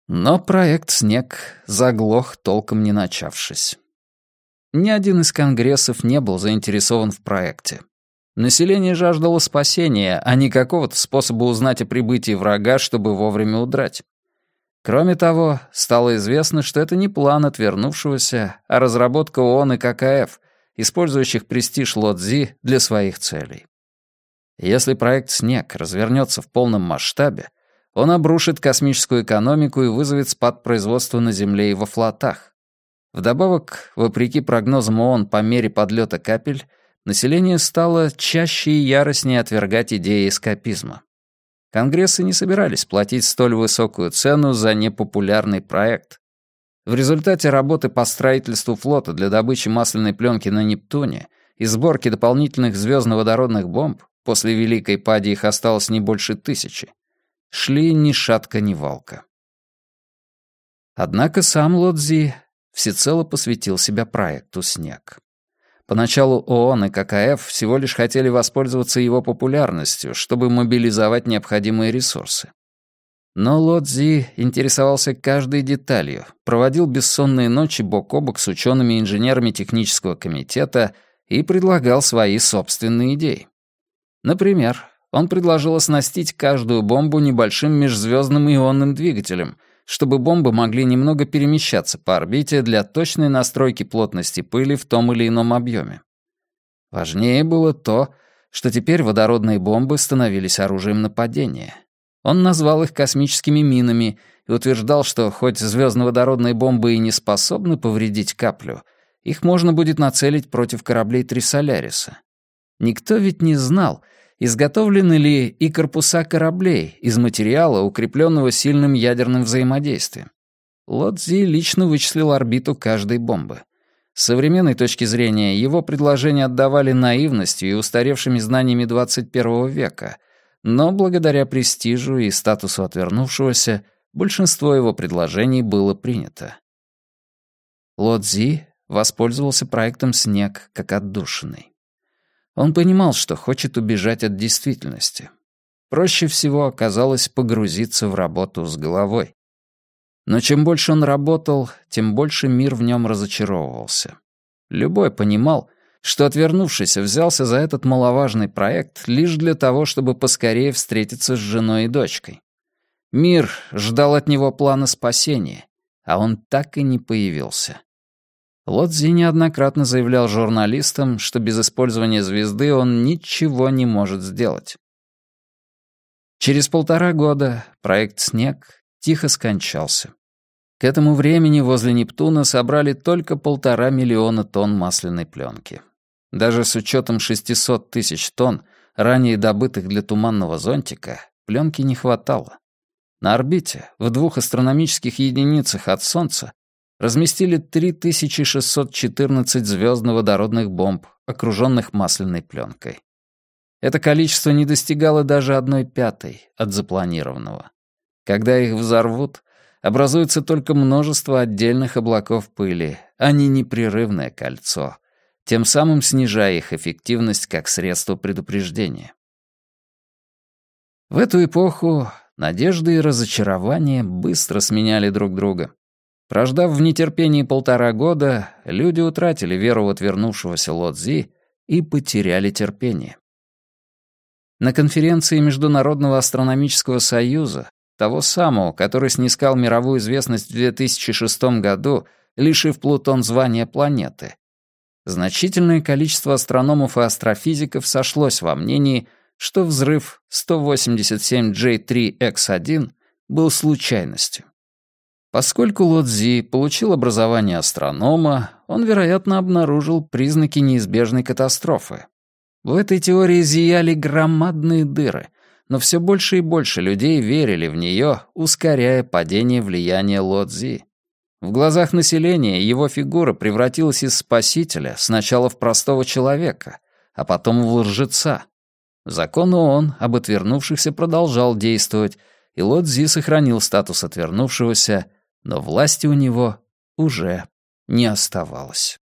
Но проект «Снег» заглох, толком не начавшись. Ни один из конгрессов не был заинтересован в проекте. Население жаждало спасения, а не какого-то способа узнать о прибытии врага, чтобы вовремя удрать. Кроме того, стало известно, что это не план отвернувшегося, а разработка ООН и ККФ, использующих престиж Лодзи для своих целей. Если проект «Снег» развернется в полном масштабе, он обрушит космическую экономику и вызовет спад производства на Земле и во флотах. Вдобавок, вопреки прогнозам ООН по мере подлета капель, население стало чаще и яростнее отвергать идеи эскапизма. Конгрессы не собирались платить столь высокую цену за непопулярный проект. В результате работы по строительству флота для добычи масляной пленки на Нептуне и сборки дополнительных звездно-водородных бомб, после Великой Пади их осталось не больше 1000, шли ни шатка, ни валка. Однако сам Лодзи всецело посвятил себя проекту «Снег». Поначалу ООН и ККФ всего лишь хотели воспользоваться его популярностью, чтобы мобилизовать необходимые ресурсы. Но Лодзи интересовался каждой деталью, проводил бессонные ночи бок о бок с учеными и инженерами технического комитета и предлагал свои собственные идеи. Например, он предложил оснастить каждую бомбу небольшим межзвездным ионным двигателем, чтобы бомбы могли немного перемещаться по орбите для точной настройки плотности пыли в том или ином объеме. Важнее было то, что теперь водородные бомбы становились оружием нападения. Он назвал их космическими минами и утверждал, что хоть звездно-водородные бомбы и не способны повредить каплю, их можно будет нацелить против кораблей Трисоляриса. Никто ведь не знал, изготовлены ли и корпуса кораблей из материала, укрепленного сильным ядерным взаимодействием. Лодзи лично вычислил орбиту каждой бомбы. С современной точки зрения его предложения отдавали наивностью и устаревшими знаниями 21 века, но благодаря престижу и статусу отвернувшегося большинство его предложений было принято. Лодзи воспользовался проектом «Снег» как отдушиной. Он понимал, что хочет убежать от действительности. Проще всего оказалось погрузиться в работу с головой. Но чем больше он работал, тем больше мир в нем разочаровывался. Любой понимал, что отвернувшийся взялся за этот маловажный проект лишь для того, чтобы поскорее встретиться с женой и дочкой. Мир ждал от него плана спасения, а он так и не появился. Лодзи неоднократно заявлял журналистам, что без использования звезды он ничего не может сделать. Через 1,5 года проект «Снег» тихо скончался. К этому времени возле Нептуна собрали только 1,5 миллиона тонн масляной пленки. Даже с учетом 600 тысяч тонн, ранее добытых для туманного зонтика, пленки не хватало. На орбите, в 2 астрономических единицах от Солнца, разместили 3614 звездно-водородных бомб, окруженных масляной пленкой. Это количество не достигало даже 1/5 от запланированного. Когда их взорвут, образуется только множество отдельных облаков пыли, а не непрерывное кольцо, тем самым снижая их эффективность как средство предупреждения. В эту эпоху надежды и разочарования быстро сменяли друг друга. Прождав в нетерпении 1,5 года, люди утратили веру в отвернувшегося Лодзи и потеряли терпение. На конференции Международного астрономического союза, того самого, который снискал мировую известность в 2006 году, лишив Плутон звания планеты, значительное количество астрономов и астрофизиков сошлось во мнении, что взрыв 187J3X1 был случайностью. Поскольку Лодзи получил образование астронома, он, вероятно, обнаружил признаки неизбежной катастрофы. В этой теории зияли громадные дыры, но все больше и больше людей верили в нее, ускоряя падение влияния Лодзи. В глазах населения его фигура превратилась из спасителя сначала в простого человека, а потом в лжеца. Закон ООН об отвернувшихся продолжал действовать, и Лодзи сохранил статус отвернувшегося, но власти у него уже не оставалось.